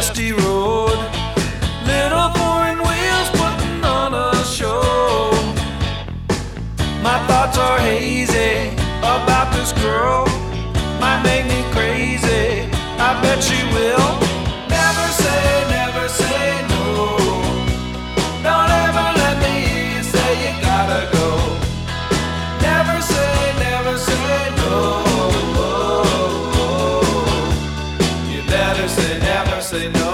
dusty road. Little foreign wheels putting on a show. My thoughts are hazy about this girl. Might make me crazy, I bet she will. Never say no. Don't ever let me hear you say you gotta go. Never say no. You better say never say no.